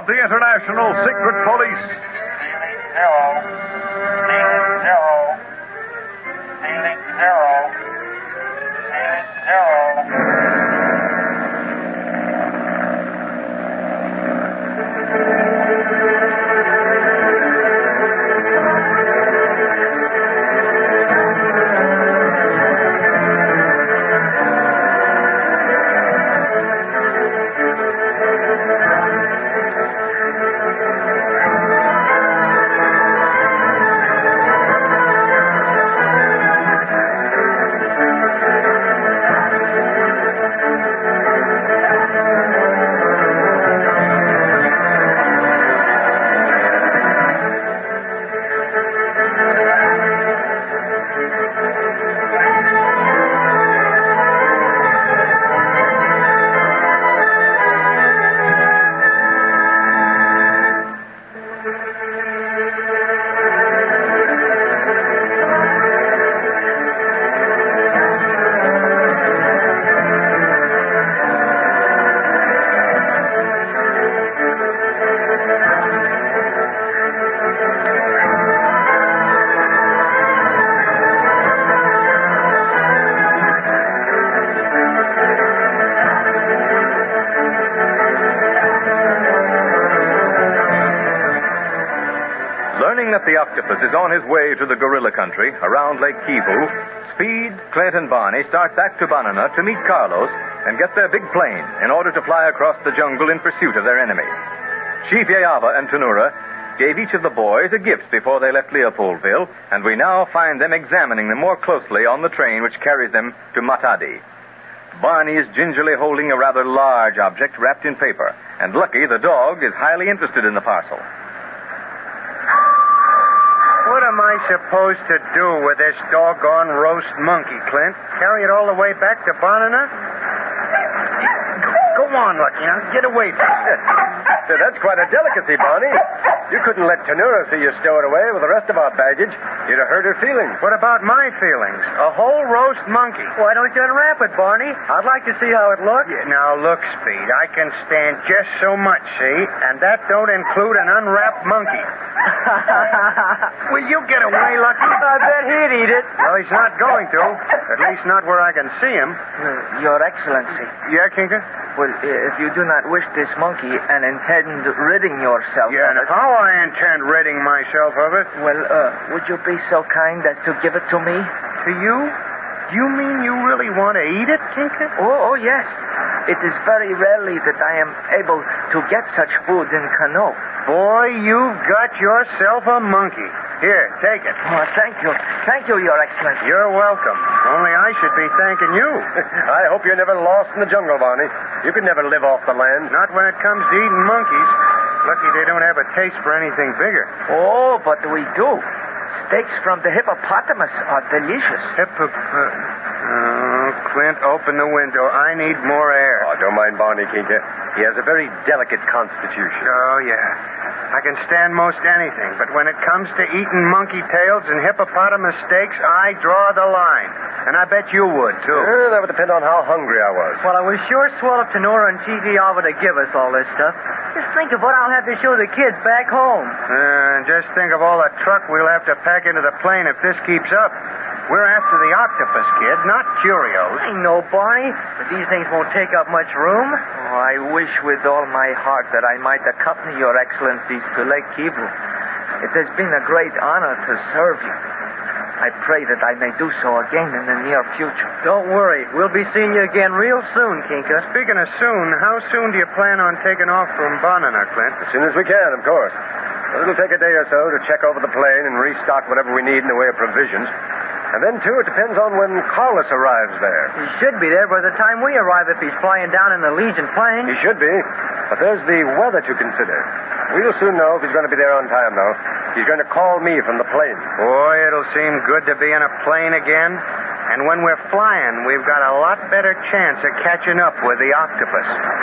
the International Secret Police. Zero. Ceiling zero. Ceiling zero. Ceiling zero. Learning that the octopus is on his way to the gorilla country around Lake Kivu, Speed, Clint, and Barney start back to Banana to meet Carlos and get their big plane in order to fly across the jungle in pursuit of their enemy. Chief Yayava and Tanura gave each of the boys a gift before they left Leopoldville, and we now find them examining them more closely on the train which carries them to Matadi. Barney is gingerly holding a rather large object wrapped in paper, and Lucky, the dog, is highly interested in the parcel. What am I supposed to do with this doggone roast monkey, Clint? Carry it all the way back to Banana? Go on, Lucky. Now get away from it. That's quite a delicacy, Barney. You couldn't let Tanura see you stow it away with the rest of our baggage. You'd have hurt her feelings. What about my feelings? A whole roast monkey. Why don't you unwrap it, Barney? I'd like to see how it looks. Yeah, now, look, Speed, I can stand just so much, see? And that don't include an unwrapped monkey. Will you get away, Lucky? I bet he'd eat it. Well, he's not going to. At least not where I can see him. Your Excellency. Yeah, Kinka? Well, if you do not wish this monkey and intend ridding yourself Yeah, of and it... how I intend ridding myself of it? Well, would you be so kind as to give it to me? To you? You mean you really want to eat it, Kinka? Oh, yes. It is very rarely that I am able to get such food in Kano. Boy, you've got yourself a monkey. Here, take it. Oh, thank you. Thank you, Your Excellency. You're welcome. Only I should be thanking you. I hope you're never lost in the jungle, Barney. You could never live off the land. Not when it comes to eating monkeys. Lucky they don't have a taste for anything bigger. Oh, but we do. Steaks from the hippopotamus are delicious. Clint, open the window. I need more air. Oh, don't mind Barney, Kinka. He has a very delicate constitution. Oh, yeah. I can stand most anything, but when it comes to eating monkey tails and hippopotamus steaks, I draw the line. And I bet you would, too. That would depend on how hungry I was. Well, I was sure swell of Tanura and Chief Yava to give us all this stuff. Just think of what I'll have to show the kids back home. And just think of all the truck we'll have to pack into the plane if this keeps up. We're after the octopus, kid, not Cheerios. I know, Barney, but these things won't take up much room. Oh, I wish with all my heart that I might accompany Your Excellencies to Lake Kivu. It has been a great honor to serve you. I pray that I may do so again in the near future. Don't worry. We'll be seeing you again real soon, Kinka. Speaking of soon, how soon do you plan on taking off from Banana, Clint? As soon as we can, of course. It'll take a day or so to check over the plane and restock whatever we need in the way of provisions. And then, too, it depends on when Carlos arrives there. He should be there by the time we arrive if he's flying down in the Legion plane. He should be. But there's the weather to consider. We'll soon know if he's going to be there on time, though. He's going to call me from the plane. Boy, it'll seem good to be in a plane again. And when we're flying, we've got a lot better chance of catching up with the octopus.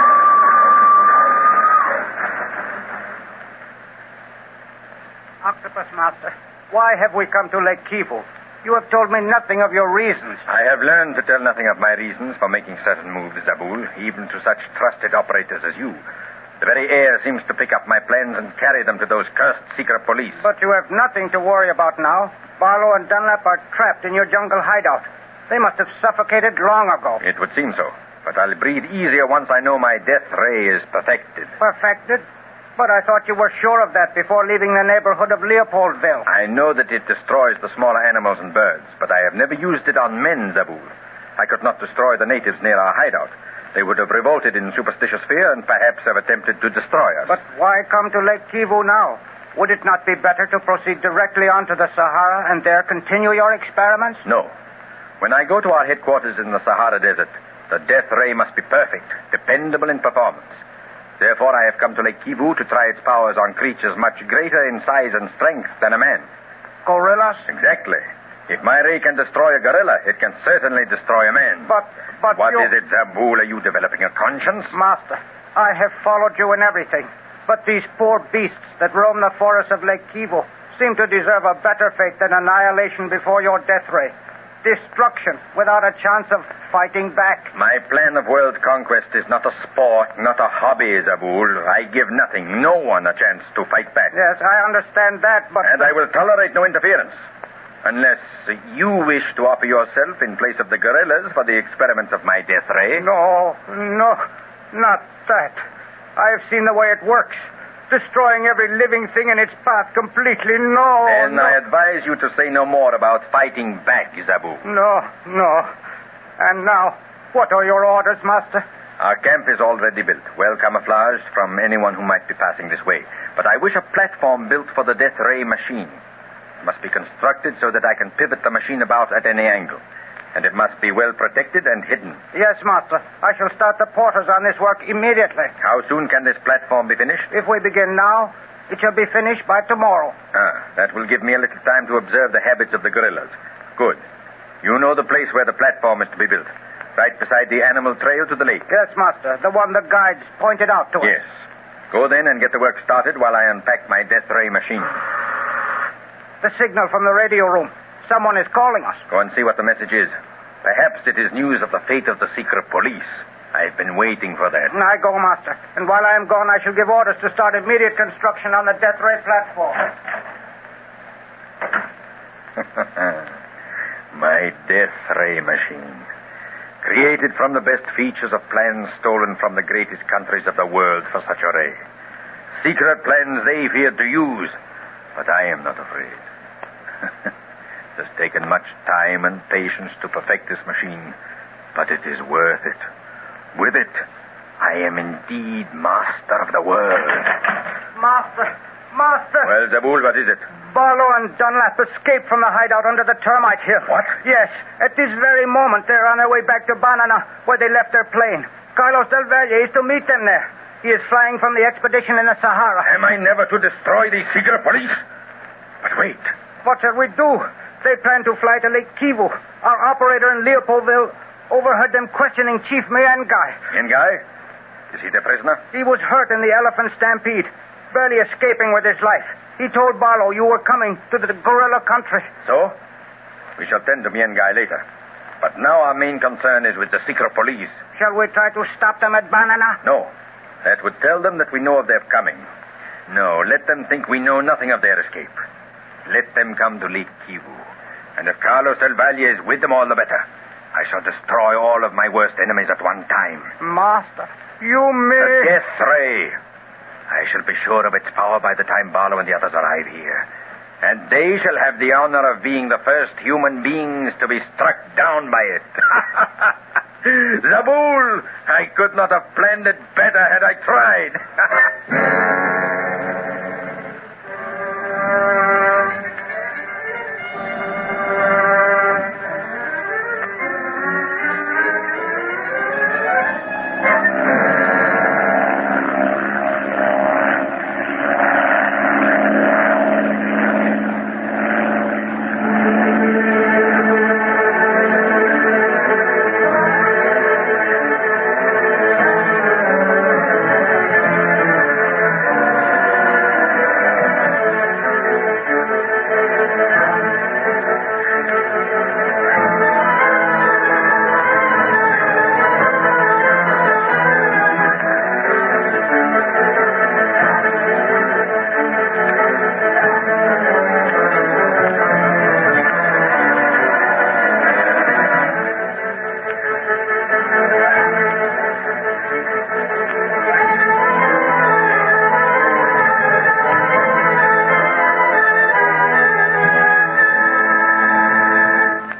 Octopus Master, why have we come to Lake Kivu? You have told me nothing of your reasons. I have learned to tell nothing of my reasons for making certain moves, Zabul, even to such trusted operators as you. The very air seems to pick up my plans and carry them to those cursed secret police. But you have nothing to worry about now. Barlow and Dunlap are trapped in your jungle hideout. They must have suffocated long ago. It would seem so. But I'll breathe easier once I know my death ray is perfected. Perfected? But I thought you were sure of that before leaving the neighborhood of Leopoldville. I know that it destroys the smaller animals and birds, but I have never used it on men, Zabul. I could not destroy the natives near our hideout. They would have revolted in superstitious fear and perhaps have attempted to destroy us. But why come to Lake Kivu now? Would it not be better to proceed directly on to the Sahara and there continue your experiments? No. When I go to our headquarters in the Sahara Desert, the death ray must be perfect, dependable in performance. Therefore, I have come to Lake Kivu to try its powers on creatures much greater in size and strength than a man. Gorillas? Exactly. If my ray can destroy a gorilla, it can certainly destroy a man. But What you... is it, Zabul? Are you developing a conscience? Master, I have followed you in everything. But these poor beasts that roam the forests of Lake Kivu seem to deserve a better fate than annihilation before your death ray. Destruction without a chance of fighting back. My plan of world conquest is not a sport, not a hobby, Zabul. I give nothing, no one a chance to fight back. Yes, I understand that, but... And I will tolerate no interference. Unless you wish to offer yourself in place of the gorillas for the experiments of my death ray. No, not that. I have seen the way it works. Destroying every living thing in its path completely. No. Then I advise you to say no more about fighting back, Zabu. No. And now, what are your orders, Master? Our camp is already built, well camouflaged from anyone who might be passing this way. But I wish a platform built for the death ray machine. It must be constructed so that I can pivot the machine about at any angle. And it must be well protected and hidden. Yes, Master. I shall start the porters on this work immediately. How soon can this platform be finished? If we begin now, it shall be finished by tomorrow. That will give me a little time to observe the habits of the gorillas. Good. You know the place where the platform is to be built. Right beside the animal trail to the lake. Yes, Master. The one the guides pointed out to us. Yes. Go then and get the work started while I unpack my death ray machine. The signal from the radio room. Someone is calling us. Go and see what the message is. Perhaps it is news of the fate of the secret police. I've been waiting for that. I go, Master. And while I am gone, I shall give orders to start immediate construction on the death ray platform. My death ray machine. Created from the best features of plans stolen from the greatest countries of the world for such a ray. Secret plans they feared to use. But I am not afraid. It has taken much time and patience to perfect this machine, but it is worth it. With it, I am indeed master of the world. Master! Well, Zabul, what is it? Barlow and Dunlap escaped from the hideout under the termite hill. What? Yes. At this very moment, they're on their way back to Banana, where they left their plane. Carlos Del Valle is to meet them there. He is flying from the expedition in the Sahara. Am I never to destroy these secret police? But wait. What shall we do? They plan to fly to Lake Kivu. Our operator in Leopoldville overheard them questioning Chief Miangai. Miangai? Is he the prisoner? He was hurt in the elephant stampede, barely escaping with his life. He told Barlow you were coming to the gorilla country. So? We shall tend to Miangai later. But now our main concern is with the secret police. Shall we try to stop them at Banana? No. That would tell them that we know of their coming. No, let them think we know nothing of their escape. Let them come to Lake Kivu. And if Carlos Del Valle is with them, all the better. I shall destroy all of my worst enemies at one time. Master, you may... The death ray. I shall be sure of its power by the time Barlow and the others arrive here. And they shall have the honor of being the first human beings to be struck down by it. Zabul, I could not have planned it better had I tried.